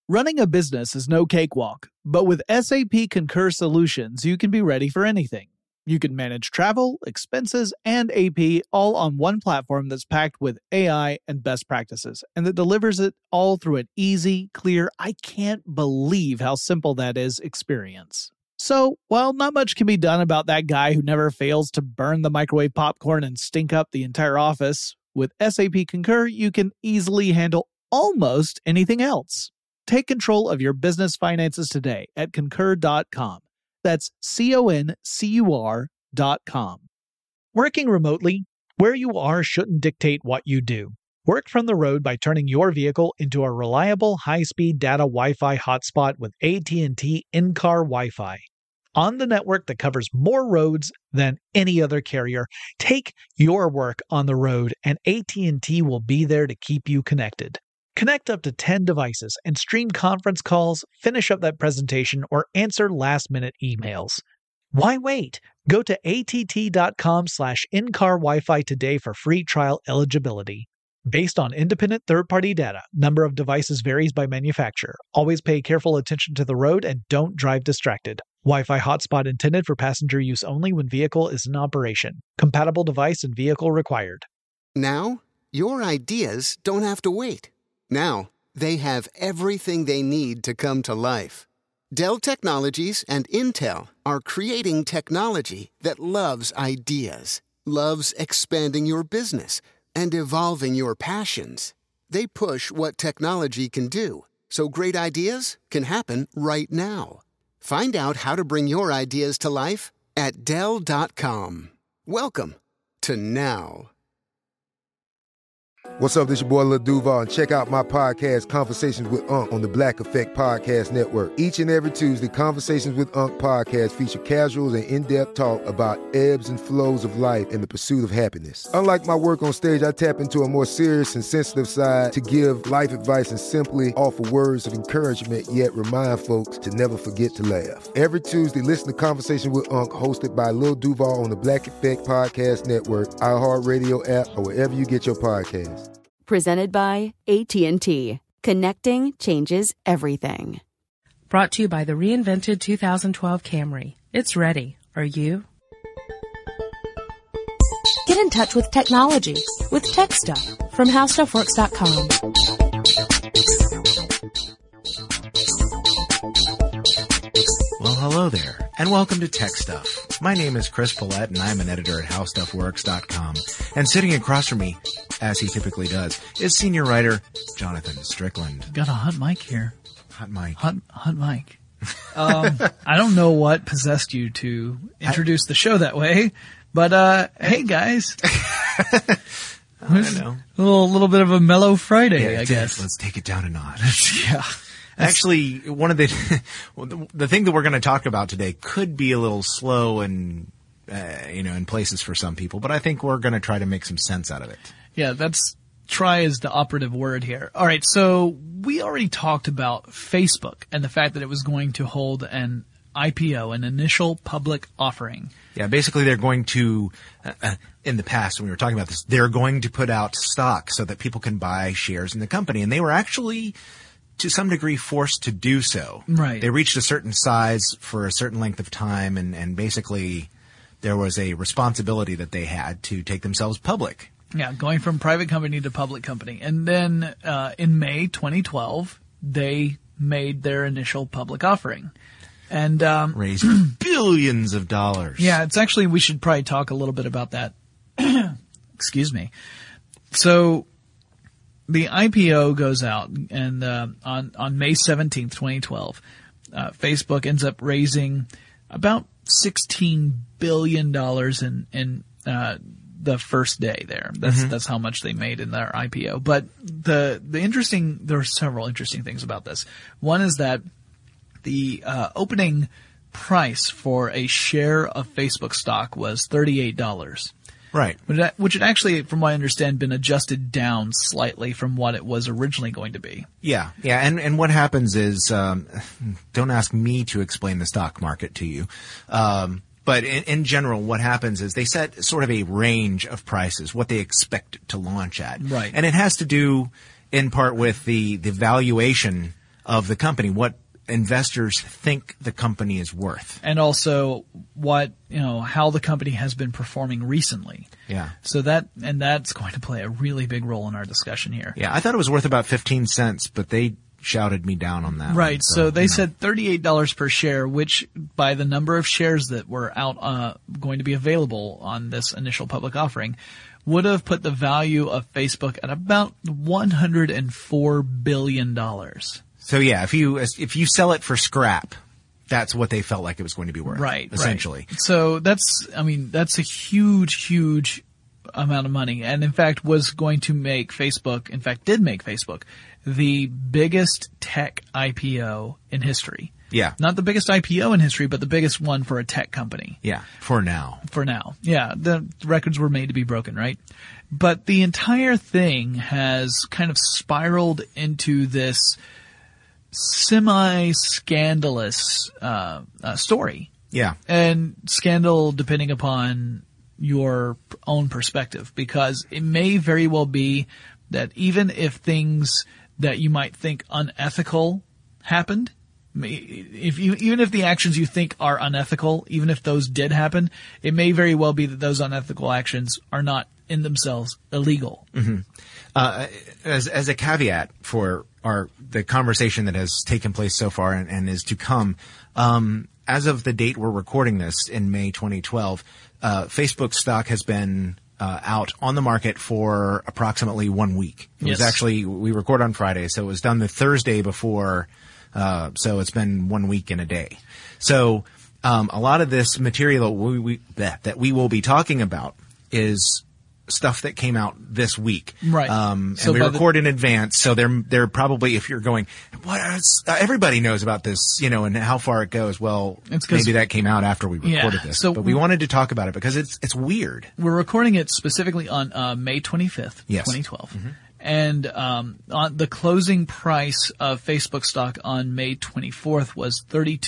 Running a business is no cakewalk, but with SAP Concur Solutions, you can be ready for anything. You can manage travel, expenses, and AP all on one platform that's packed with AI and best practices, and that delivers it all through an easy, clear, I can't believe how simple that is experience. So, while not much can be done about that guy who never fails to burn the microwave popcorn and stink up the entire office, with SAP Concur, you can easily handle almost anything else. Take control of your business finances today at Concur.com. That's CONCUR.com. Working remotely, where you are shouldn't dictate what you do. Work from the road by turning your vehicle into a reliable high-speed data Wi-Fi hotspot with AT&T in-car Wi-Fi. On the network that covers more roads than any other carrier, take your work on the road and AT&T will be there to keep you connected. Connect up to 10 devices and stream conference calls, finish up that presentation, or answer last-minute emails. Why wait? Go to att.com/in-car Wi-Fi today for free trial eligibility. Based on independent third-party data, number of devices varies by manufacturer. Always pay careful attention to the road and don't drive distracted. Wi-Fi hotspot intended for passenger use only when vehicle is in operation. Compatible device and vehicle required. Now, your ideas don't have to wait. Now, they have everything they need to come to life. Dell Technologies and Intel are creating technology that loves ideas, loves expanding your business, and evolving your passions. They push what technology can do, so great ideas can happen right now. Find out how to bring your ideas to life at Dell.com. Welcome to Now. What's up, this your boy Lil Duval, and check out my podcast, Conversations with Unc, on the Black Effect Podcast Network. Each and every Tuesday, Conversations with Unc podcast feature casuals and in-depth talk about ebbs and flows of life and the pursuit of happiness. Unlike my work on stage, I tap into a more serious and sensitive side to give life advice and simply offer words of encouragement, yet remind folks to never forget to laugh. Every Tuesday, listen to Conversations with Unc, hosted by Lil Duval on the Black Effect Podcast Network, iHeartRadio app, or wherever you get your podcasts. Presented by AT&T. Connecting changes everything. Brought to you by the reinvented 2012 Camry. It's ready. Are you? Get in touch with technology with Tech Stuff from HowStuffWorks.com. Well, hello there, and welcome to Tech Stuff. My name is Chris Paulette, and I'm an editor at HowStuffWorks.com. And sitting across from me, as he typically does, is senior writer Jonathan Strickland. Got a hot mic here. Hot mic. Hot mic. I don't know what possessed you to introduce the show that way, but hey guys. I don't know. A little bit of a mellow Friday, I guess. Let's take it down a notch. Yeah. Actually, one of the thing that we're going to talk about today could be a little slow and in places for some people, but I think we're going to try to make some sense out of it. Yeah, try is the operative word here. All right, so we already talked about Facebook and the fact that it was going to hold an IPO, an initial public offering. Yeah, basically they're going to, in the past when we were talking about this, they're going to put out stock so that people can buy shares in the company, and they were actually to some degree forced to do so. Right. They reached a certain size for a certain length of time, and basically there was a responsibility that they had to take themselves public. Yeah, going from private company to public company. And then in May 2012, they made their initial public offering. And raised billions of dollars. Yeah, it's actually, we should probably talk a little bit about that. Excuse me. So the IPO goes out, and on May 17th, 2012, Facebook ends up raising about $16 billion in the first day there. That's how much they made in their IPO. But there are several interesting things about this. One is that the opening price for a share of Facebook stock was $38. Right. Which had actually, from what I understand, been adjusted down slightly from what it was originally going to be. Yeah. And what happens is, don't ask me to explain the stock market to you. But in general, what happens is they set sort of a range of prices, what they expect to launch at. Right. And it has to do in part with the valuation of the company, what investors think the company is worth. And also how the company has been performing recently. Yeah. So that's going to play a really big role in our discussion here. Yeah. I thought it was worth about 15 cents, but they shouted me down on that. Right. One, so they said $38 per share, which by the number of shares that were out, going to be available on this initial public offering would have put the value of Facebook at about $104 billion. So yeah, if you sell it for scrap, that's what they felt like it was going to be worth. Right. Essentially. Right. So that's a huge amount of money. And in fact did make Facebook the biggest tech IPO in history. Yeah. Not the biggest IPO in history, but the biggest one for a tech company. Yeah. For now. Yeah. The records were made to be broken, right? But the entire thing has kind of spiraled into this semi-scandalous story. Yeah. And scandal depending upon your own perspective, because it may very well be that even if things that you might think unethical happened, even if the actions you think are unethical, even if those did happen, it may very well be that those unethical actions are not in themselves illegal. Mm-hmm. As a caveat for the conversation that has taken place so far and is to come, as of the date we're recording this in May 2012, Facebook stock has been out on the market for approximately 1 week. It was actually, we record on Friday, so it was done the Thursday before, so it's been 1 week and a day. So a lot of this material that we will be talking about is stuff that came out this week. Right. And we record in advance, so they're probably, if you're going, what else? Everybody knows about this, and how far it goes. Well, maybe that came out after we recorded this. So but we wanted to talk about it because it's weird. We're recording it specifically on May 25th, 2012. Mm-hmm. And on the closing price of Facebook stock on May 24th was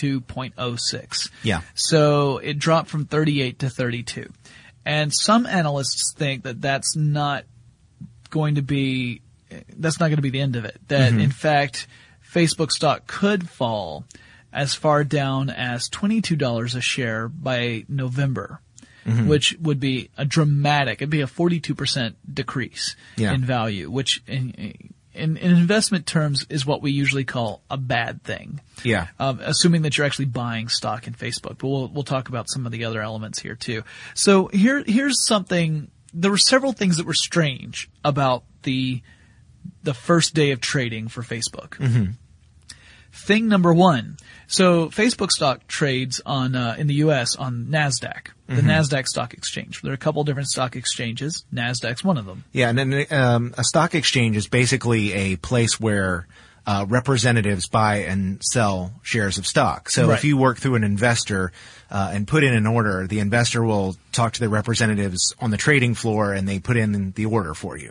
32.06. Yeah. So it dropped from 38 to 32. And some analysts think that that's not going to be the end of it. That in fact, Facebook stock could fall as far down as $22 a share by November, which would be it'd be a 42% decrease in value, which in investment terms is what we usually call a bad thing. Yeah. Assuming that you're actually buying stock in Facebook, but we'll talk about some of the other elements here too. So here's something. There were several things that were strange about the first day of trading for Facebook. Mm-hmm. Thing number one. So Facebook stock trades on in the U.S. on NASDAQ, the NASDAQ stock exchange. There are a couple different stock exchanges. NASDAQ's one of them. Yeah, and then a stock exchange is basically a place where representatives buy and sell shares of stock. So if you work through an investor and put in an order, the investor will talk to the representatives on the trading floor and they put in the order for you.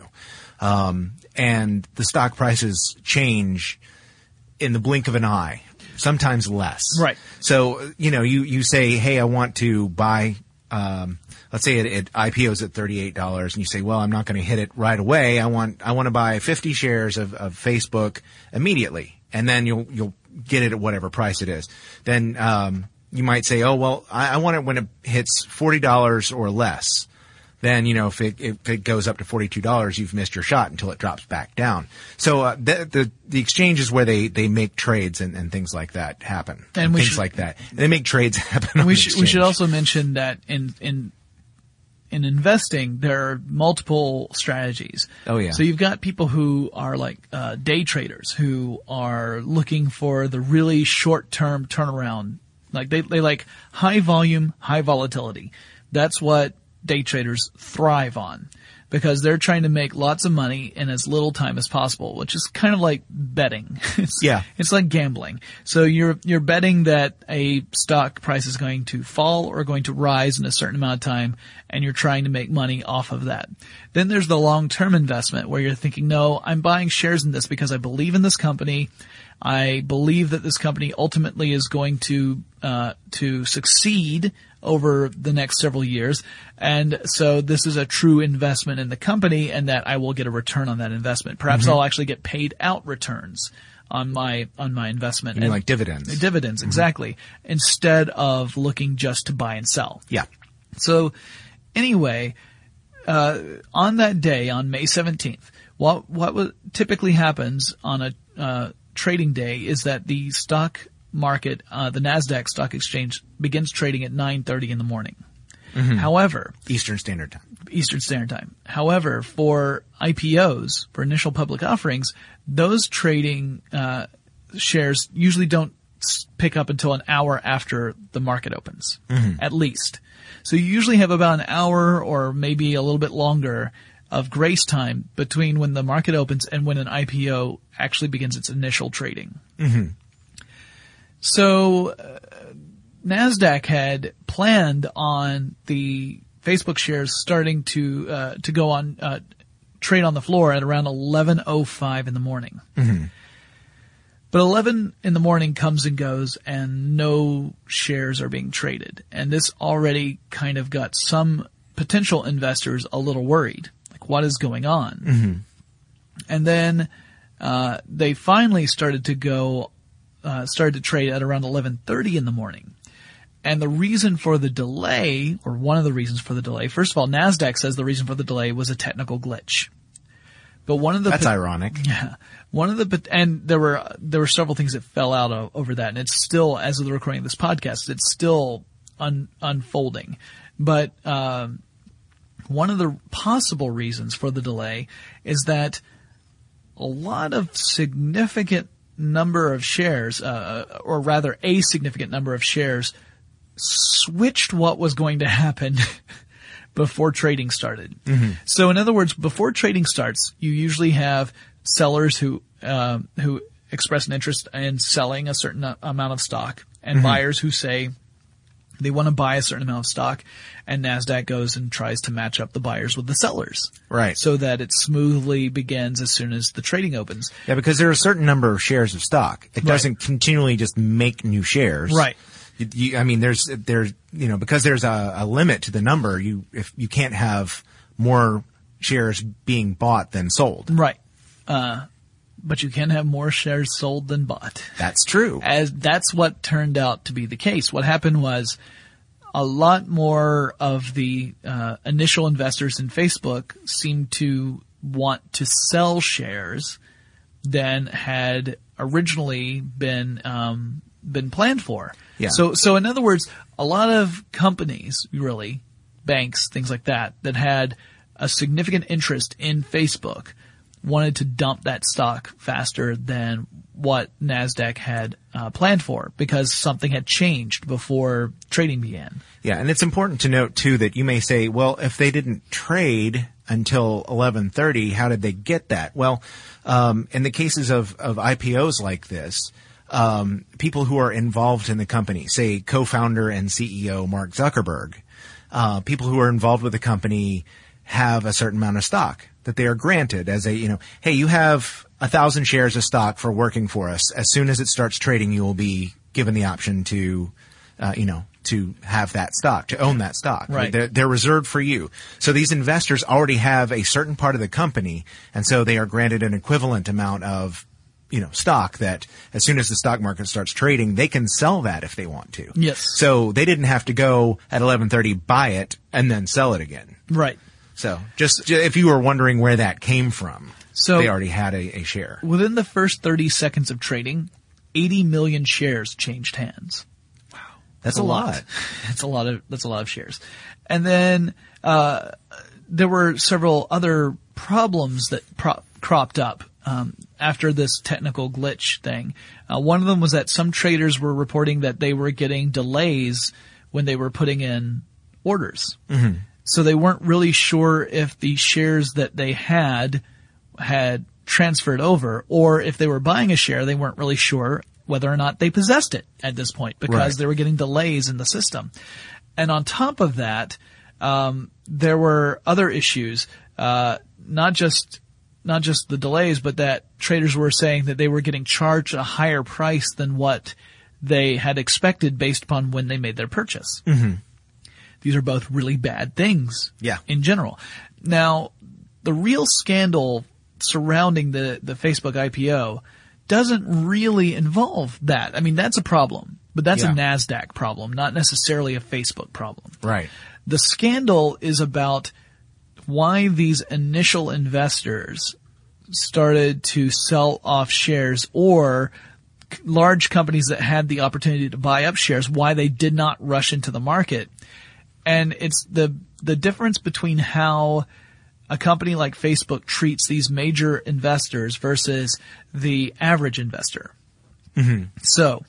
And the stock prices change in the blink of an eye, sometimes less. Right. So, you say, hey, I want to buy, let's say it IPOs at $38 and you say, well, I'm not going to hit it right away. I want to buy 50 shares of Facebook immediately. And then you'll get it at whatever price it is. Then, you might say, oh, well, I want it when it hits $40 or less. Then, if it goes up to $42, you've missed your shot until it drops back down. So, the exchange is where they make trades and things like that happen. And things like that. And they make trades happen. We should also mention that in investing, there are multiple strategies. Oh, yeah. So you've got people who are like, day traders who are looking for the really short-term turnaround. Like they like high volume, high volatility. That's what day traders thrive on because they're trying to make lots of money in as little time as possible, which is kind of like betting. It's like gambling. So you're betting that a stock price is going to fall or going to rise in a certain amount of time, and you're trying to make money off of that. Then there's the long-term investment where you're thinking, no, I'm buying shares in this because I believe in this company. I believe that this company ultimately is going to succeed over the next several years. And so this is a true investment in the company and that I will get a return on that investment. Perhaps I'll actually get paid out returns on my investment. You mean like dividends? Dividends, exactly. Instead of looking just to buy and sell. Yeah. So anyway, on that day, on May 17th, what typically happens on a trading day is that the stock market, the NASDAQ stock exchange, begins trading at 9:30 in the morning. However, Eastern Standard Time. However, for IPOs, for initial public offerings, those trading shares usually don't pick up until an hour after the market opens, at least. So you usually have about an hour or maybe a little bit longer of grace time between when the market opens and when an IPO actually begins its initial trading. So NASDAQ had planned on the Facebook shares starting to go on trade on the floor at around 11:05 in the morning. But 11 in the morning comes and goes, and no shares are being traded. And this already kind of got some potential investors a little worried. Like, what is going on? And then they finally started to trade at around 11:30 in the morning. And the reason for the delay, or one of the reasons for the delay, first of all, NASDAQ says the reason for the delay was a technical glitch. But one of the That's ironic. Yeah. And there were several things that fell out over that, and it's still, as of the recording of this podcast, it's still unfolding. But one of the possible reasons for the delay is that a lot of significant number of shares, or rather a significant number of shares, switched what was going to happen before trading started. So in other words, before trading starts, you usually have sellers who express an interest in selling a certain amount of stock, and buyers who say they want to buy a certain amount of stock, and NASDAQ goes and tries to match up the buyers with the sellers. Right. So that it smoothly begins as soon as the trading opens. Yeah, because there are a certain number of shares of stock. It doesn't continually just make new shares. Right. I mean, there's because there's a limit to the number, if you can't have more shares being bought than sold. Right. But you can have more shares sold than bought. That's true. As that's what turned out to be the case. What happened was a lot more of the initial investors in Facebook seemed to want to sell shares than had originally been planned for. Yeah. So in other words, a lot of companies, really, banks, things like that had a significant interest in Facebook, wanted to dump that stock faster than what NASDAQ had planned for, because something had changed before trading began. Yeah, and it's important to note too that you may say, well, if they didn't trade until 11:30, how did they get that? Well, in the cases of IPOs like this, people who are involved in the company, say co-founder and CEO Mark Zuckerberg, people who are involved with the company have a certain amount of stock that they are granted as hey, you have 1,000 shares of stock for working for us. As soon as it starts trading, you will be given the option to, to have that stock, to own that stock. Right. They're reserved for you. So these investors already have a certain part of the company, and so they are granted an equivalent amount of stock that as soon as the stock market starts trading, they can sell that if they want to. Yes. So they didn't have to go at 11:30, buy it, and then sell it again. Right. So just if you were wondering where that came from, so they already had a share. Within the first 30 seconds of trading, 80 million shares changed hands. Wow. That's a lot. That's a lot of shares. And then, there were several other problems that cropped up after this technical glitch thing. One of them was that some traders were reporting that they were getting delays when they were putting in orders. So they weren't really sure if the shares that they had transferred over, or if they were buying a share, they weren't really sure whether or not they possessed it at this point, because they were getting delays in the system. And on top of that, there were other issues, not just the delays, but that traders were saying that they were getting charged a higher price than what they had expected based upon when they made their purchase. These are both really bad things in general. Now, the real scandal surrounding the Facebook IPO doesn't really involve that. I mean, that's a problem, but that's a NASDAQ problem, not necessarily a Facebook problem. Right. The scandal is about why these initial investors started to sell off shares, or large companies that had the opportunity to buy up shares, why they did not rush into the market. And it's the difference between how a company like Facebook treats these major investors versus the average investor. Mm-hmm. So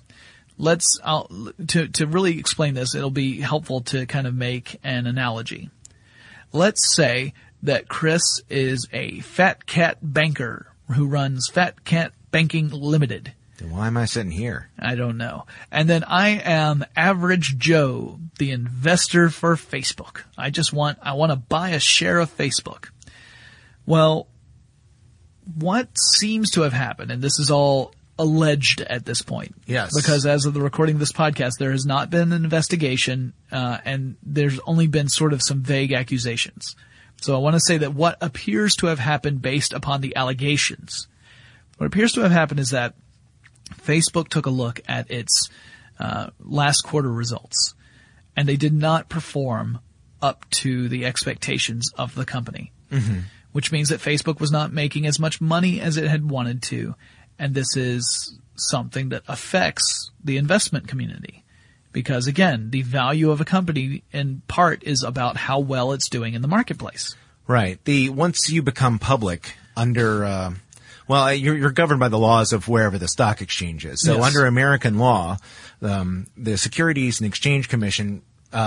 to really explain this, it'll be helpful to kind of make an analogy. Let's say that Chris is a fat cat banker who runs Fat Cat Banking Limited. Then why am I sitting here? I don't know. And then I am Average Joe, the investor for Facebook. I want to buy a share of Facebook. Well, what seems to have happened, and this is all alleged at this point. Yes. Because as of the recording of this podcast, there has not been an investigation, and there's only been sort of some vague accusations. So I want to say that what appears to have happened based upon the allegations, what appears to have happened is that Facebook took a look at its last quarter results, and they did not perform up to the expectations of the company, which means that Facebook was not making as much money as it had wanted to, and this is something that affects the investment community. Because again, the value of a company in part is about how well it's doing in the marketplace. Right. Once you become public under, you're governed by the laws of wherever the stock exchange is. So under American law, the Securities and Exchange Commission,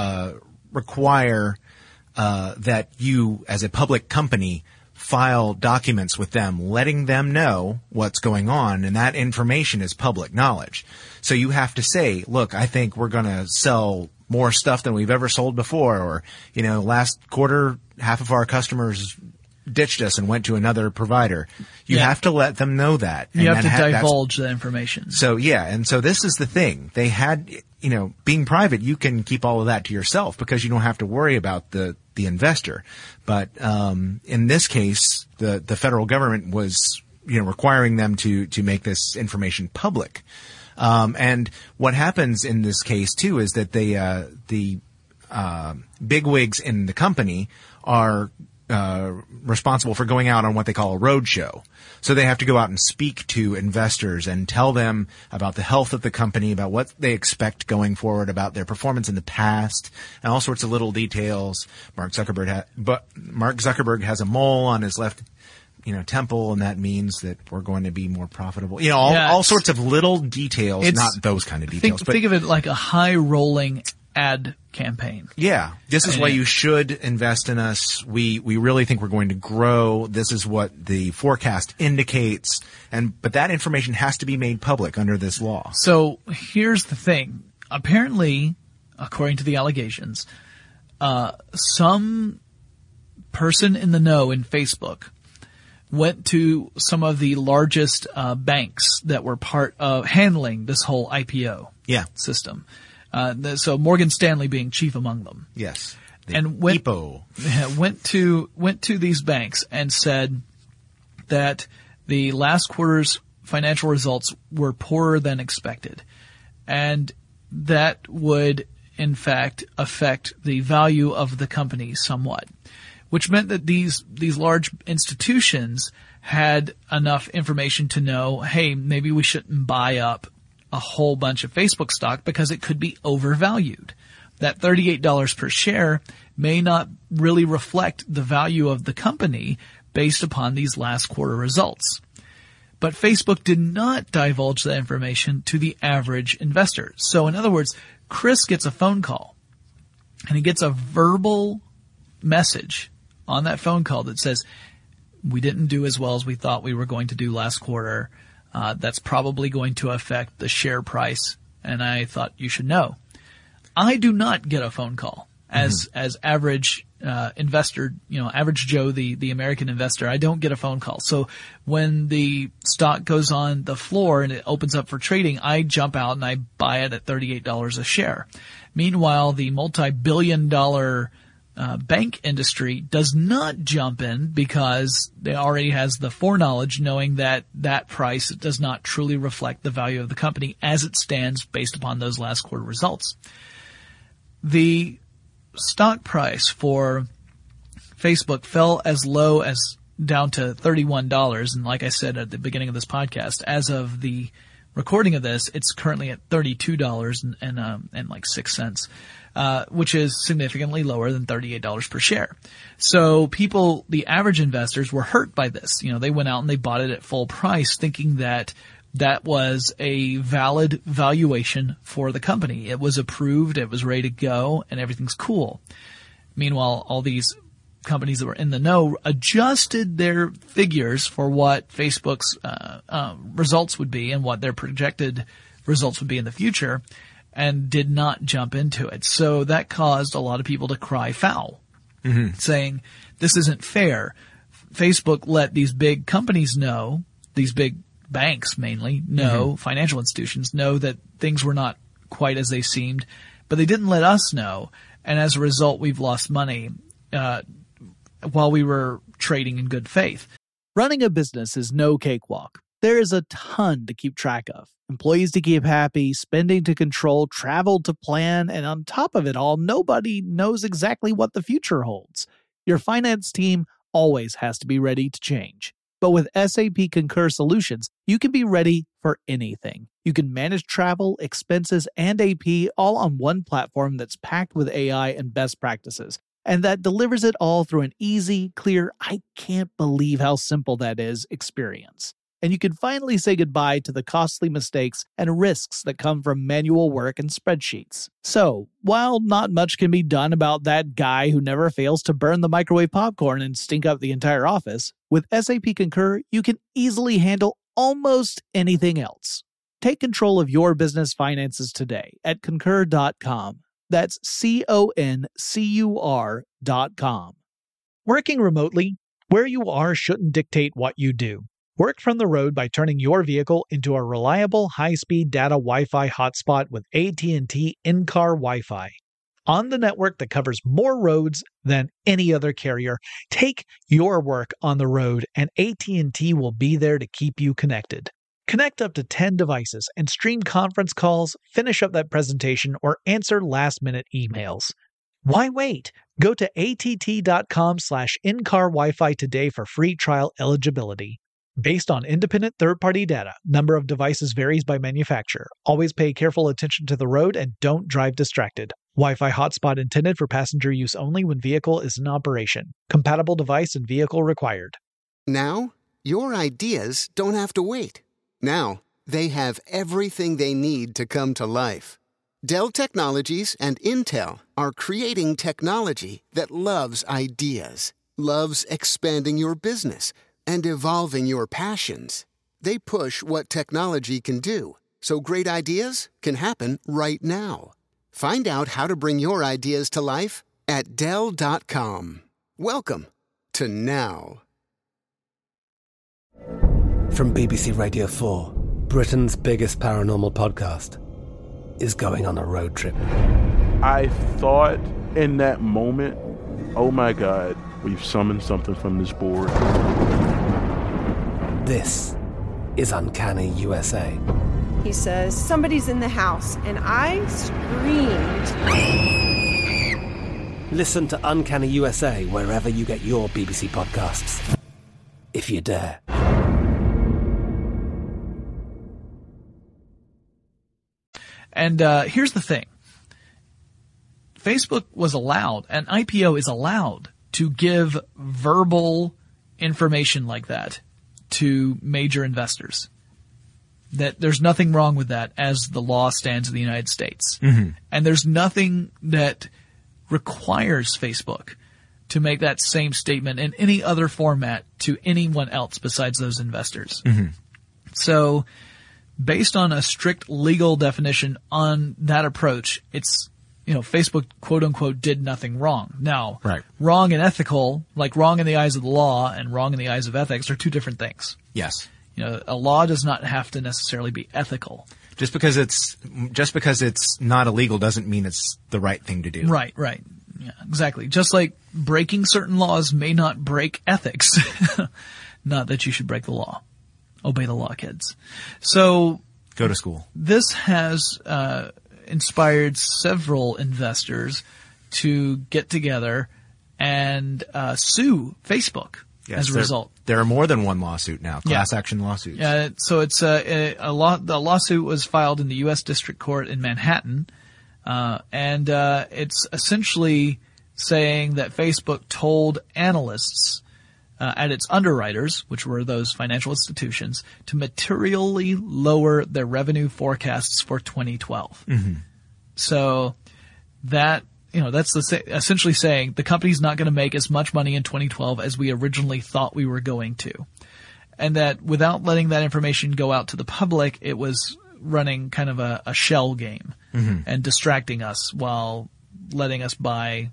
require, that you as a public company file documents with them, letting them know what's going on, and that information is public knowledge. So you have to say, look, I think we're going to sell more stuff than we've ever sold before, or, last quarter, half of our customers ditched us and went to another provider. You have to let them know that. You have to divulge the information. So, and so this is the thing. They had, being private, you can keep all of that to yourself because you don't have to worry about the investor. But in this case, the federal government was, requiring them to make this information public. And what happens in this case too is that the bigwigs in the company are responsible for going out on what they call a roadshow. So they have to go out and speak to investors and tell them about the health of the company, about what they expect going forward, about their performance in the past, and all sorts of little details. Mark Zuckerberg has a mole on his left, temple, and that means that we're going to be more profitable. All sorts of little details, not those kind of details. Think of it like a high rolling ad campaign. Yeah. This is why you should invest in us. We really think we're going to grow. This is what the forecast indicates. But that information has to be made public under this law. So here's the thing. Apparently, according to the allegations, some person in the know in Facebook went to some of the largest banks that were part of handling this whole IPO system. So Morgan Stanley being chief among them. Yes. And went to these banks and said that the last quarter's financial results were poorer than expected. And that would, in fact, affect the value of the company somewhat, which meant that these large institutions had enough information to know, hey, maybe we shouldn't buy up a whole bunch of Facebook stock because it could be overvalued. That $38 per share may not really reflect the value of the company based upon these last quarter results. But Facebook did not divulge that information to the average investor. So in other words, Chris gets a phone call and he gets a verbal message on that phone call that says, we didn't do as well as we thought we were going to do last quarter. That's probably going to affect the share price, and I thought you should know. I do not get a phone call as average investor, average Joe, the American investor. I don't get a phone call. So when the stock goes on the floor and it opens up for trading, I jump out and I buy it at $38 a share. Meanwhile, the multi-billion-dollar bank industry does not jump in because it already has the foreknowledge knowing that that price does not truly reflect the value of the company as it stands based upon those last quarter results. The stock price for Facebook fell as low as down to $31. And like I said at the beginning of this podcast, as of the recording of this, it's currently at $32 and like 6 cents. Which is significantly lower than $38 per share. So people, the average investors, were hurt by this. They went out and they bought it at full price thinking that that was a valid valuation for the company. It was approved, it was ready to go, and everything's cool. Meanwhile, all these companies that were in the know adjusted their figures for what Facebook's results would be and what their projected results would be in the future, and did not jump into it. So that caused a lot of people to cry foul, saying, this isn't fair. Facebook let these big companies know, these big banks mainly know, financial institutions know that things were not quite as they seemed, but they didn't let us know. And as a result, we've lost money while we were trading in good faith. Running a business is no cakewalk. There is a ton to keep track of. Employees to keep happy, spending to control, travel to plan, and on top of it all, nobody knows exactly what the future holds. Your finance team always has to be ready to change. But with SAP Concur Solutions, you can be ready for anything. You can manage travel, expenses, and AP all on one platform that's packed with AI and best practices, and that delivers it all through an easy, clear, I can't believe how simple that is experience. And you can finally say goodbye to the costly mistakes and risks that come from manual work and spreadsheets. So, while not much can be done about that guy who never fails to burn the microwave popcorn and stink up the entire office, with SAP Concur, you can easily handle almost anything else. Take control of your business finances today at Concur.com. That's CONCUR.com. Working remotely, where you are shouldn't dictate what you do. Work from the road by turning your vehicle into a reliable high-speed data Wi-Fi hotspot with AT&T in-car Wi-Fi. On the network that covers more roads than any other carrier, take your work on the road and AT&T will be there to keep you connected. Connect up to 10 devices and stream conference calls, finish up that presentation, or answer last-minute emails. Why wait? Go to att.com/in-car Wi-Fi today for free trial eligibility. Based on independent third-party data, number of devices varies by manufacturer. Always pay careful attention to the road and don't drive distracted. Wi-Fi hotspot intended for passenger use only when vehicle is in operation. Compatible device and vehicle required. Now, your ideas don't have to wait. Now, they have everything they need to come to life. Dell Technologies and Intel are creating technology that loves ideas, loves expanding your business, and evolving your passions. They push what technology can do, so great ideas can happen right now. Find out how to bring your ideas to life at Dell.com. Welcome to now. From BBC Radio 4, Britain's biggest paranormal podcast is going on a road trip. I thought in that moment, oh my God, we've summoned something from this board. This is Uncanny USA. He says, somebody's in the house, and I screamed. Listen to Uncanny USA wherever you get your BBC podcasts, if you dare. And here's the thing. Facebook was allowed, and IPO is allowed, to give verbal information like that to major investors. That there's nothing wrong with that as the law stands in the United States. And there's nothing that requires Facebook to make that same statement in any other format to anyone else besides those investors. So based on a strict legal definition on that approach, it's, Facebook quote unquote did nothing wrong. Now, wrong and ethical, like wrong in the eyes of the law and wrong in the eyes of ethics, are two different things. Yes. A law does not have to necessarily be ethical. Just because it's not illegal doesn't mean it's the right thing to do. Right. Yeah, exactly. Just like breaking certain laws may not break ethics. Not that you should break the law. Obey the law, kids. So go to school. This has inspired several investors to get together and sue Facebook as a result. There are more than one lawsuit now, class action lawsuits. Yeah, so it's the lawsuit was filed in the U.S. District Court in Manhattan, and it's essentially saying that Facebook told analysts at its underwriters, which were those financial institutions, to materially lower their revenue forecasts for 2012. Mm-hmm. So that's essentially saying the company's not going to make as much money in 2012 as we originally thought we were going to. And that without letting that information go out to the public, it was running kind of a shell game and distracting us while letting us buy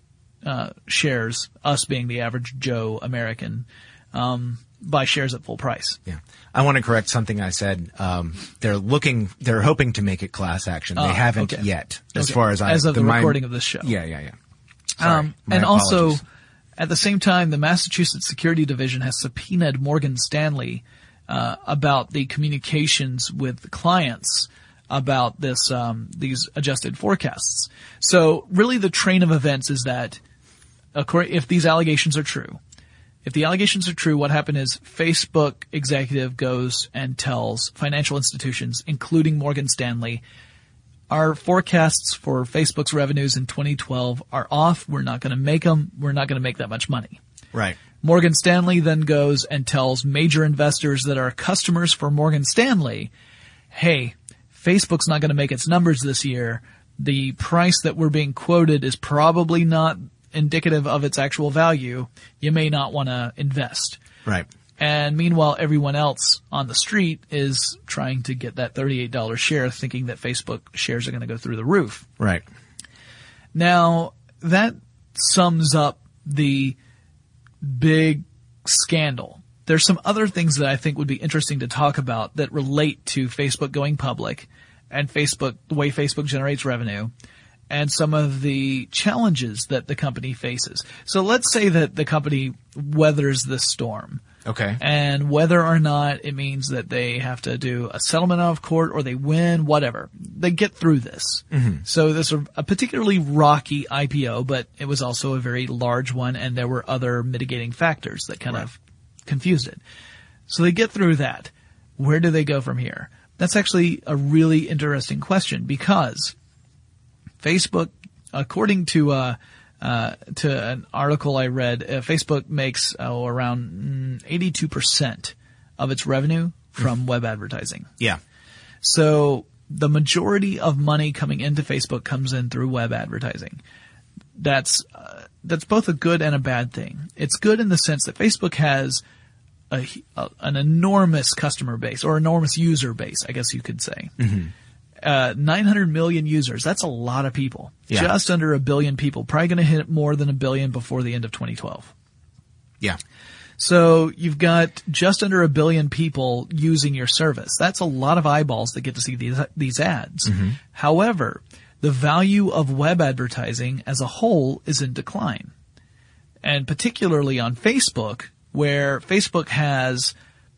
shares, us being the average Joe American, buy shares at full price. Yeah. I want to correct something I said. They're hoping to make it class action. They haven't yet, as far as as of the recording of this show. Yeah. Sorry, and apologies. Also, at the same time, the Massachusetts Security Division has subpoenaed Morgan Stanley about the communications with clients about these adjusted forecasts. So really the train of events is that if these allegations are true, what happened is Facebook executive goes and tells financial institutions, including Morgan Stanley, our forecasts for Facebook's revenues in 2012 are off. We're not going to make them. We're not going to make that much money. Right. Morgan Stanley then goes and tells major investors that are customers for Morgan Stanley, hey, Facebook's not going to make its numbers this year. The price that we're being quoted is probably not indicative of its actual value. You may not want to invest. Right. And meanwhile, everyone else on the street is trying to get that $38 share, thinking that Facebook shares are going to go through the roof. Right. Now, that sums up the big scandal. There's some other things that I think would be interesting to talk about that relate to Facebook going public and the way Facebook generates revenue, and some of the challenges that the company faces. So let's say that the company weathers this storm. Okay. And whether or not it means that they have to do a settlement out of court or they win, whatever, they get through this. Mm-hmm. So this was a particularly rocky IPO, but it was also a very large one, and there were other mitigating factors that kind of confused it. So they get through that. Where do they go from here? That's actually a really interesting question, because Facebook, according to an article I read, Facebook makes around 82% of its revenue from web advertising. Yeah. So the majority of money coming into Facebook comes in through web advertising. That's both a good and a bad thing. It's good in the sense that Facebook has an enormous customer base, or enormous user base, I guess you could say. Mm-hmm. 900 million users. That's a lot of people. Yeah. Just under 1 billion people. Probably going to hit more than 1 billion before the end of 2012. Yeah. So you've got just under 1 billion people using your service. That's a lot of eyeballs that get to see these ads. Mm-hmm. However, the value of web advertising as a whole is in decline. And particularly on Facebook, where Facebook has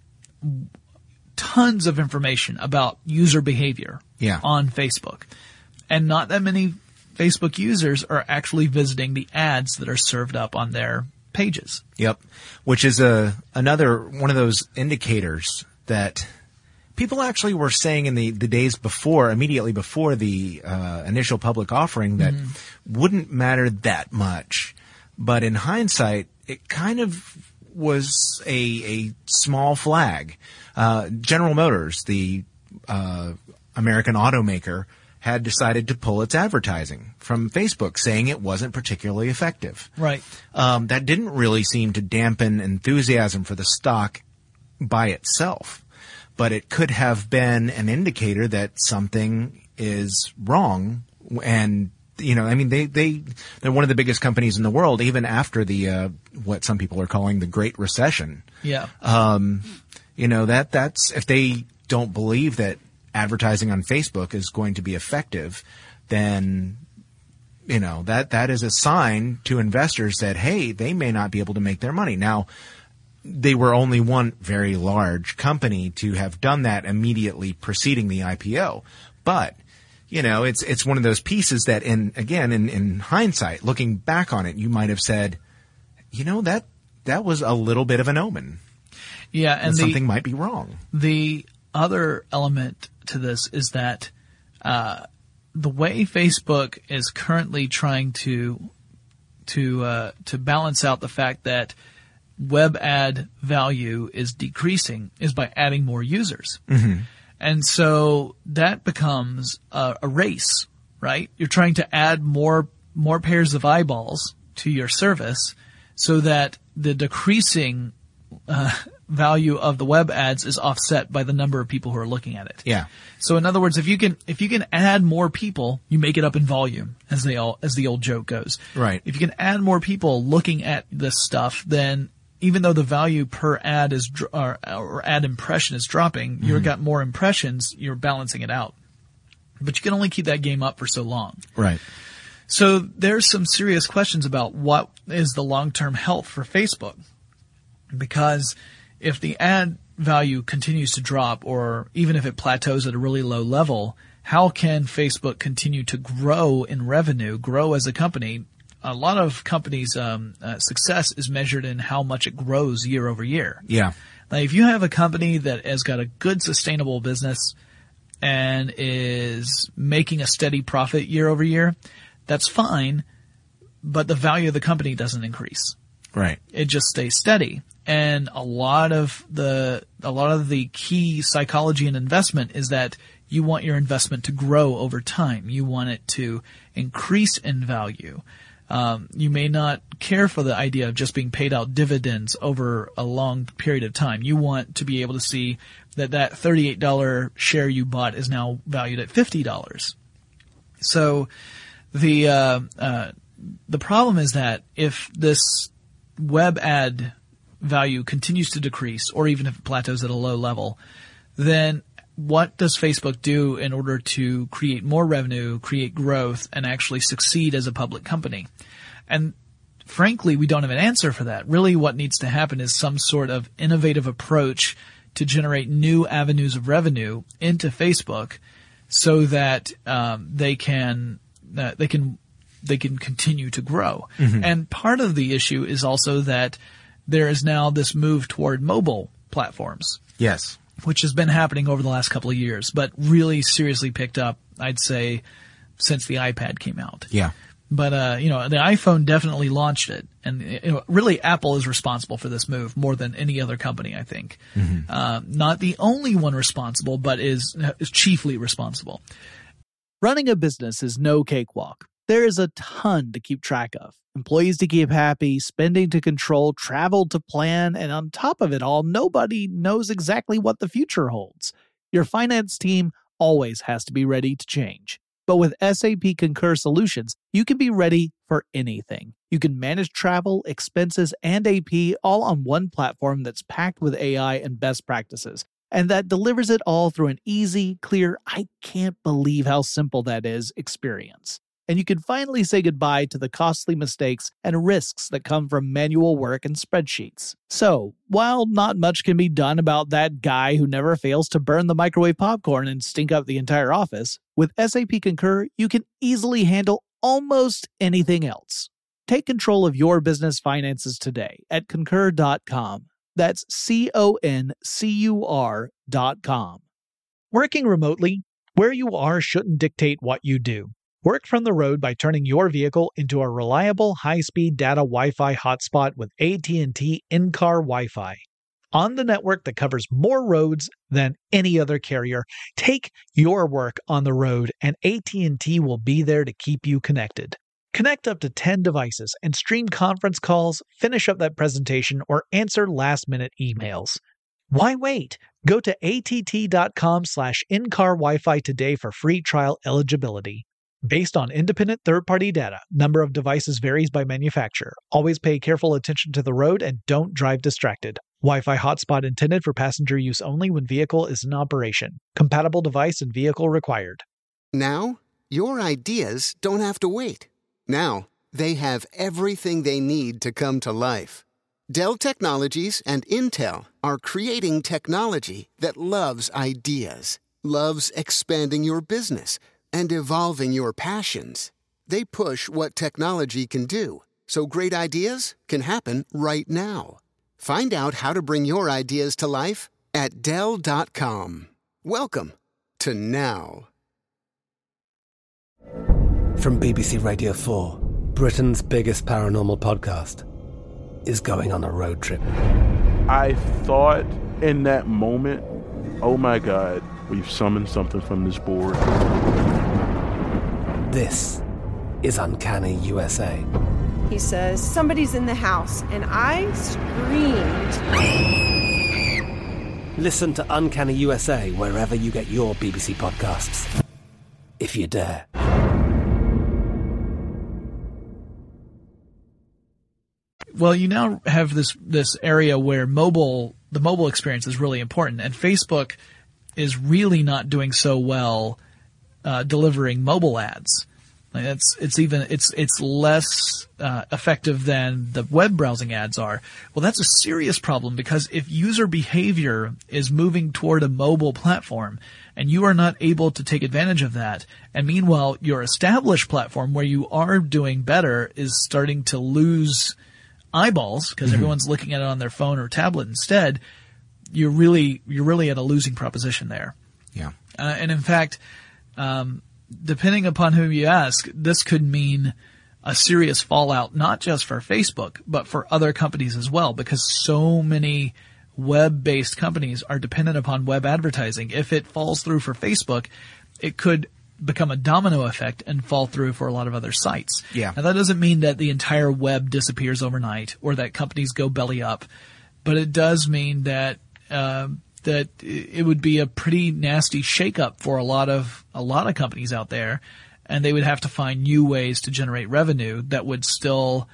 tons of information about user behavior on Facebook. And not that many Facebook users are actually visiting the ads that are served up on their pages. Yep. Which is another one of those indicators that people actually were saying in the days before, immediately before the initial public offering, that wouldn't matter that much. But in hindsight, it kind of was a small flag. General Motors, the American automaker, had decided to pull its advertising from Facebook, saying it wasn't particularly effective. Right. That didn't really seem to dampen enthusiasm for the stock by itself, but it could have been an indicator that something is wrong. And they're one of the biggest companies in the world, even after the what some people are calling the Great Recession. Yeah. That's if they don't believe that advertising on Facebook is going to be effective, then that is a sign to investors that, hey, they may not be able to make their money. Now, they were only one very large company to have done that immediately preceding the IPO. But, it's one of those pieces that in hindsight, looking back on it, you might have said, that was a little bit of an omen. Yeah. And something might be wrong. The other element to this is that, the way Facebook is currently trying to balance out the fact that web ad value is decreasing is by adding more users. Mm-hmm. And so that becomes a race, right? You're trying to add more pairs of eyeballs to your service so that the decreasing value of the web ads is offset by the number of people who are looking at it. Yeah. So in other words, if you can add more people, you make it up in volume, as the old joke goes. Right. If you can add more people looking at this stuff, then even though the value per ad or ad impression is dropping, you've got more impressions, you're balancing it out. But you can only keep that game up for so long. Right. So there's some serious questions about what is the long-term health for Facebook. Because if the ad value continues to drop, or even if it plateaus at a really low level, how can Facebook continue to grow in revenue, grow as a company? A lot of companies' success is measured in how much it grows year over year. Yeah. Now, if you have a company that has got a good sustainable business and is making a steady profit year over year, that's fine, but the value of the company doesn't increase. Right. It just stays steady. And a lot of the key psychology in investment is that you want your investment to grow over time. You want it to increase in value. You may not care for the idea of just being paid out dividends over a long period of time. You want to be able to see that $38 share you bought is now valued at $50. So the problem is that if this web ad value continues to decrease, or even if it plateaus at a low level, then what does Facebook do in order to create more revenue, create growth, and actually succeed as a public company? And frankly, we don't have an answer for that. Really, what needs to happen is some sort of innovative approach to generate new avenues of revenue into Facebook so that they can continue to grow. Mm-hmm. And part of the issue is also that there is now this move toward mobile platforms. Yes. Which has been happening over the last couple of years, but really seriously picked up, I'd say, since the iPad came out. Yeah. But, the iPhone definitely launched it. And, really Apple is responsible for this move more than any other company, I think. Mm-hmm. Not the only one responsible, but is chiefly responsible. Running a business is no cakewalk. There is a ton to keep track of. Employees to keep happy, spending to control, travel to plan, and on top of it all, nobody knows exactly what the future holds. Your finance team always has to be ready to change. But with SAP Concur Solutions, you can be ready for anything. You can manage travel, expenses, and AP all on one platform that's packed with AI and best practices, and that delivers it all through an easy, clear, I can't believe how simple that is experience. And you can finally say goodbye to the costly mistakes and risks that come from manual work and spreadsheets. So, while not much can be done about that guy who never fails to burn the microwave popcorn and stink up the entire office, with SAP Concur, you can easily handle almost anything else. Take control of your business finances today at Concur.com. That's CONCUR.com. Working remotely, where you are shouldn't dictate what you do. Work from the road by turning your vehicle into a reliable, high-speed data Wi-Fi hotspot with AT&T in-car Wi-Fi. On the network that covers more roads than any other carrier, take your work on the road and AT&T will be there to keep you connected. Connect up to 10 devices and stream conference calls, finish up that presentation, or answer last-minute emails. Why wait? Go to att.com/in-car Wi-Fi today for free trial eligibility. Based on independent third-party data, number of devices varies by manufacturer. Always pay careful attention to the road and don't drive distracted. Wi-Fi hotspot intended for passenger use only when vehicle is in operation. Compatible device and vehicle required. Now, your ideas don't have to wait. Now, they have everything they need to come to life. Dell Technologies and Intel are creating technology that loves ideas, loves expanding your business, and evolving your passions. They push what technology can do, so great ideas can happen right now. Find out how to bring your ideas to life at Dell.com. Welcome to Now. From BBC Radio 4, Britain's biggest paranormal podcast is going on a road trip. I thought in that moment, oh my God, we've summoned something from this board. This is Uncanny USA. He says, somebody's in the house, and I screamed. Listen to Uncanny USA wherever you get your BBC podcasts, if you dare. Well, you now have this area where the mobile experience is really important, and Facebook is really not doing so well delivering mobile ads. Like it's less effective than the web browsing ads are. Well, that's a serious problem, because if user behavior is moving toward a mobile platform and you are not able to take advantage of that, and meanwhile your established platform where you are doing better is starting to lose eyeballs because everyone's looking at it on their phone or tablet instead, you're really at a losing proposition there. Yeah. And in fact, depending upon whom you ask, this could mean a serious fallout, not just for Facebook, but for other companies as well, because so many web-based companies are dependent upon web advertising. If it falls through for Facebook, it could become a domino effect and fall through for a lot of other sites. Yeah. Now, that doesn't mean that the entire web disappears overnight or that companies go belly up, but it does mean that that it would be a pretty nasty shakeup for a lot of companies out there, and they would have to find new ways to generate revenue that would still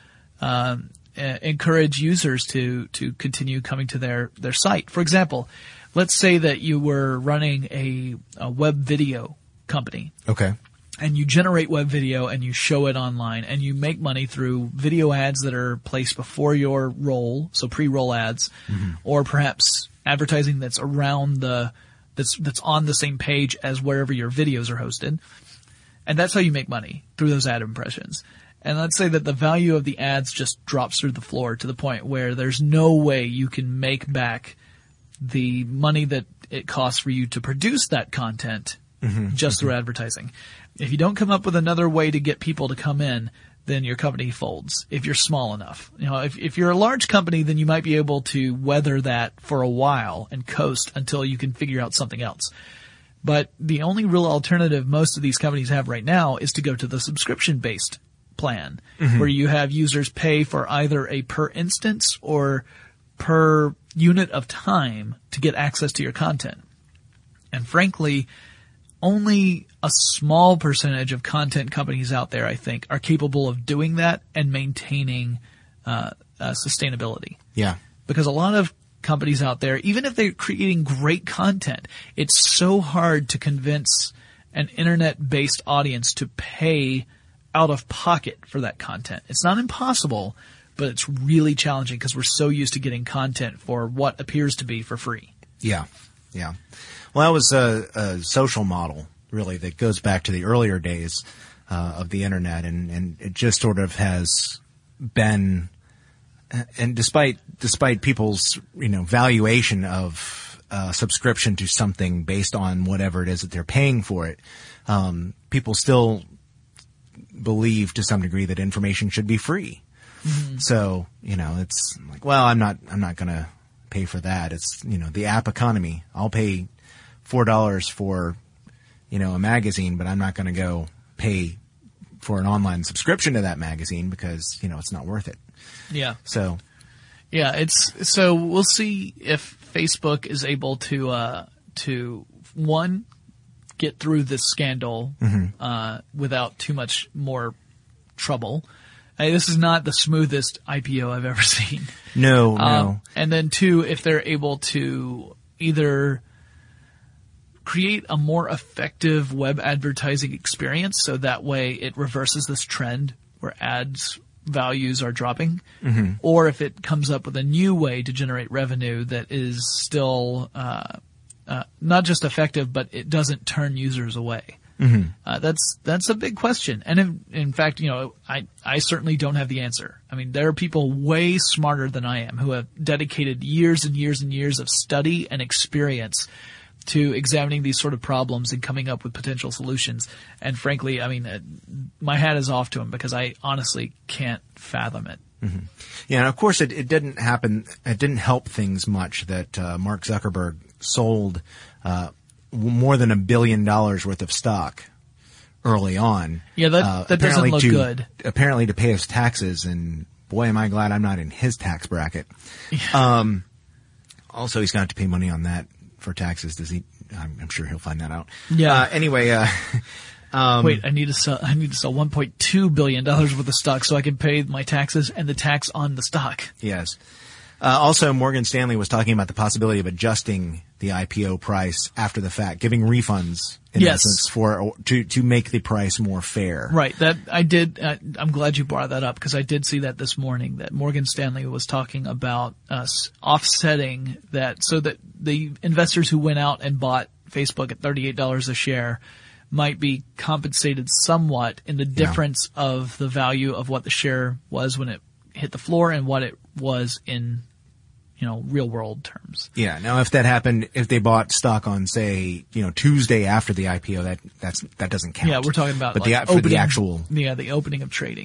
encourage users to continue coming to their site. For example, let's say that you were running a web video company. Okay. And you generate web video and you show it online, and you make money through video ads that are placed before your roll, so pre-roll ads, or perhaps advertising that's around that's on the same page as wherever your videos are hosted. And that's how you make money, through those ad impressions. And let's say that the value of the ads just drops through the floor to the point where there's no way you can make back the money that it costs for you to produce that content just through advertising. If you don't come up with another way to get people to come in, then your company folds if you're small enough. You know, if you're a large company, then you might be able to weather that for a while and coast until you can figure out something else. But the only real alternative most of these companies have right now is to go to the subscription-based plan, where you have users pay for either a per instance or per unit of time to get access to your content. And frankly, only a small percentage of content companies out there, I think, are capable of doing that and maintaining sustainability. Yeah. Because a lot of companies out there, even if they're creating great content, it's so hard to convince an internet-based audience to pay out of pocket for that content. It's not impossible, but it's really challenging because we're so used to getting content for what appears to be for free. Yeah. Yeah. Well, that was a social model, really, that goes back to the earlier days of the internet, and it just sort of has been, and despite people's valuation of subscription to something based on whatever it is that they're paying for it, people still believe to some degree that information should be free. So it's like, well, I'm not going to pay for that. It's the app economy. I'll pay $4 for a magazine, but I'm not going to go pay for an online subscription to that magazine because it's not worth it. Yeah. So so we'll see if Facebook is able to one, get through this scandal without too much more trouble. This is not the smoothest IPO I've ever seen. No. And then two, if they're able to either create a more effective web advertising experience so that way it reverses this trend where ads values are dropping, or if it comes up with a new way to generate revenue that is still not just effective, but it doesn't turn users away. That's a big question. And in fact, I certainly don't have the answer. I mean, there are people way smarter than I am who have dedicated years and years and years of study and experience to examining these sort of problems and coming up with potential solutions. And frankly, I mean, my hat is off to them because I honestly can't fathom it. Yeah, and of course it didn't happen. It didn't help things much that Mark Zuckerberg sold more than $1 billion worth of stock early on. Yeah, that doesn't look good. Apparently to pay his taxes, and boy, am I glad I'm not in his tax bracket. Yeah. Also, he's going to have to pay money on that for taxes. Does he? I'm sure he'll find that out. Yeah. Anyway, wait, I need to sell $1.2 billion worth of stock so I can pay my taxes and the tax on the stock. Yes. Also, Morgan Stanley was talking about the possibility of adjusting the IPO price after the fact, giving refunds in essence to make the price more fair. Right. That I did. I'm glad you brought that up because I did see that this morning. That Morgan Stanley was talking about offsetting that so that the investors who went out and bought Facebook at $38 a share might be compensated somewhat in the difference of the value of what the share was when it hit the floor and what it was in real world terms. Yeah. Now, if that happened, if they bought stock on, say, Tuesday after the IPO, that doesn't count. Yeah, we're talking about the actual. Yeah, the opening of trading.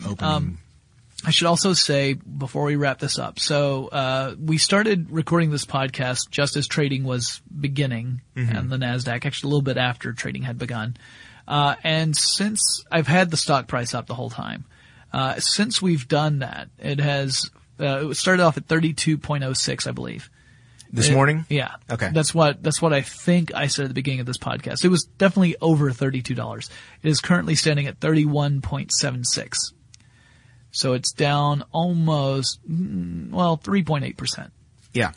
I should also say before we wrap this up. So, we started recording this podcast just as trading was beginning on the NASDAQ, actually a little bit after trading had begun. And since I've had the stock price up the whole time, since we've done that, it has, it started off at 32.06, I believe. This morning? Yeah. Okay. That's what I think I said at the beginning of this podcast. It was definitely over $32. It is currently standing at 31.76. So it's down almost, 3.8%. Yeah.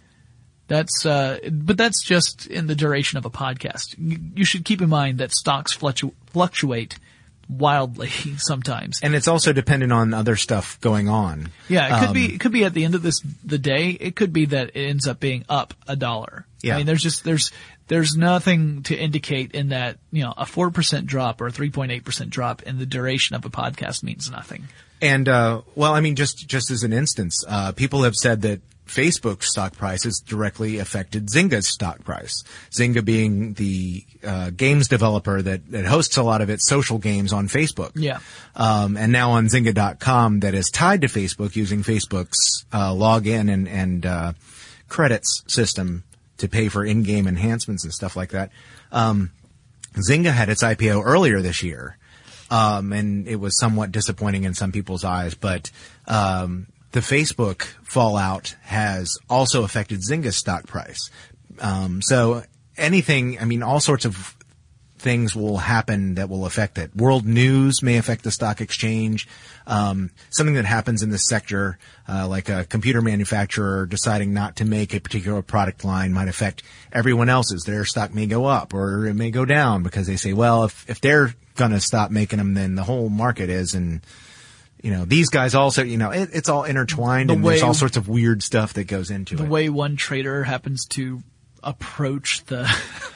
But that's just in the duration of a podcast. You should keep in mind that stocks fluctuate wildly sometimes. And it's also dependent on other stuff going on. Yeah, it could be at the end of the day, it could be that it ends up being up $1. Yeah. I mean, there's nothing to indicate in that, a 4% drop or a 3.8% drop in the duration of a podcast means nothing. And, just as an instance, people have said that Facebook's stock price has directly affected Zynga's stock price. Zynga being the games developer that hosts a lot of its social games on Facebook. Yeah. And now on Zynga.com that is tied to Facebook using Facebook's login and credits system to pay for in-game enhancements and stuff like that. Zynga had its IPO earlier this year. And it was somewhat disappointing in some people's eyes, but the Facebook fallout has also affected Zynga's stock price. So all sorts of things will happen that will affect it. World news may affect the stock exchange. Something that happens in this sector, like a computer manufacturer deciding not to make a particular product line might affect everyone else's. Their stock may go up or it may go down because they say, well, if they're going to stop making them, then the whole market is. And these guys also, it's all intertwined and there's all sorts of weird stuff that goes into it. The way one trader happens to approach the...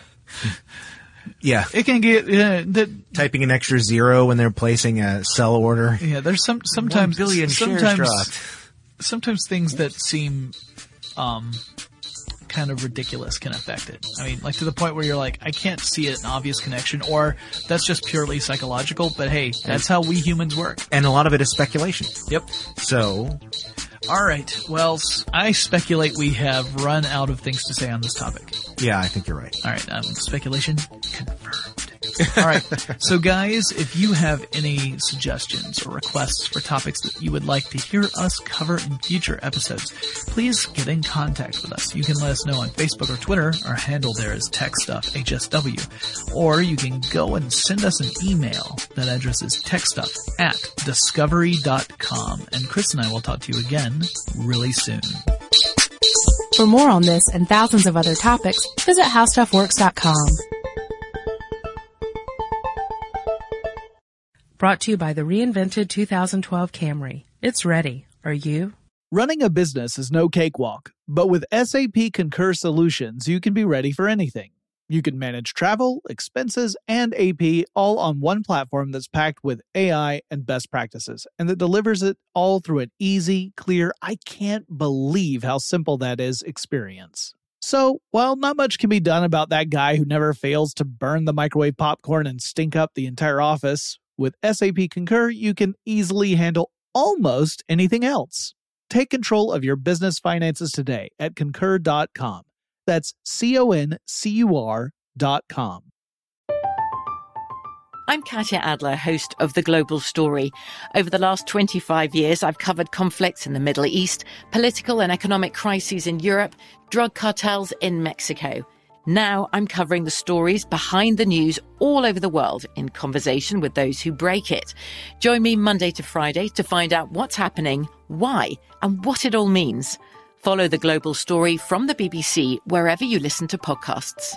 Yeah. It can get... typing an extra zero when they're placing a sell order. Yeah, there's sometimes... 1 billion shares dropped. Sometimes things that seem kind of ridiculous can affect it. I mean, like to the point where you're like, I can't see an obvious connection, or that's just purely psychological, but hey, that's how we humans work. And a lot of it is speculation. Yep. So... All right. Well, I speculate we have run out of things to say on this topic. Yeah, I think you're right. All right. Speculation confirmed. All right. So, guys, if you have any suggestions or requests for topics that you would like to hear us cover in future episodes, please get in contact with us. You can let us know on Facebook or Twitter. Our handle there is TechStuffHSW. Or you can go and send us an email. That address is techstuff@discovery.com. And Chris and I will talk to you again really soon. For more on this and thousands of other topics, visit HowStuffWorks.com. Brought to you by the reinvented 2012 Camry. It's ready. Are you? Running a business is no cakewalk, but with SAP Concur Solutions, you can be ready for anything. You can manage travel, expenses, and AP all on one platform that's packed with AI and best practices, and that delivers it all through an easy, clear, I can't believe how simple that is experience. So, while not much can be done about that guy who never fails to burn the microwave popcorn and stink up the entire office, with SAP Concur, you can easily handle almost anything else. Take control of your business finances today at Concur.com. That's CONCUR.com. I'm Katya Adler, host of The Global Story. Over the last 25 years, I've covered conflicts in the Middle East, political and economic crises in Europe, drug cartels in Mexico. Now I'm covering the stories behind the news all over the world in conversation with those who break it. Join me Monday to Friday to find out what's happening, why, and what it all means. Follow The Global Story from the BBC wherever you listen to podcasts.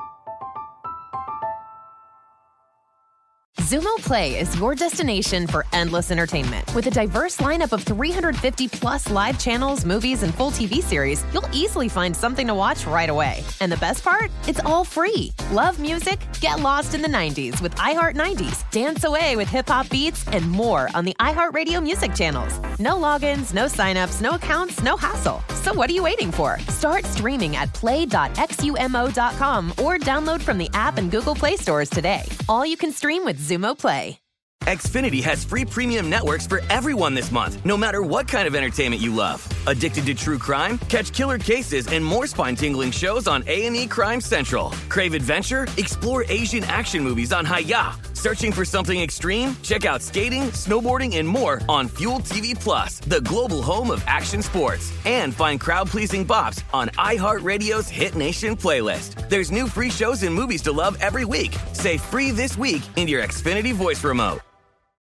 Xumo Play is your destination for endless entertainment. With a diverse lineup of 350-plus live channels, movies, and full TV series, you'll easily find something to watch right away. And the best part? It's all free. Love music? Get lost in the 90s with iHeart 90s, dance away with hip-hop beats, and more on the iHeartRadio music channels. No logins, no signups, no accounts, no hassle. So what are you waiting for? Start streaming at play.xumo.com or download from the app and Google Play stores today. All you can stream with Xumo Play. Xfinity has free premium networks for everyone this month, no matter what kind of entertainment you love. Addicted to true crime? Catch killer cases and more spine-tingling shows on A&E Crime Central. Crave adventure? Explore Asian action movies on Hi-YAH. Searching for something extreme? Check out skating, snowboarding, and more on Fuel TV Plus, the global home of action sports. And find crowd-pleasing bops on iHeartRadio's Hit Nation playlist. There's new free shows and movies to love every week. Say free this week in your Xfinity voice remote.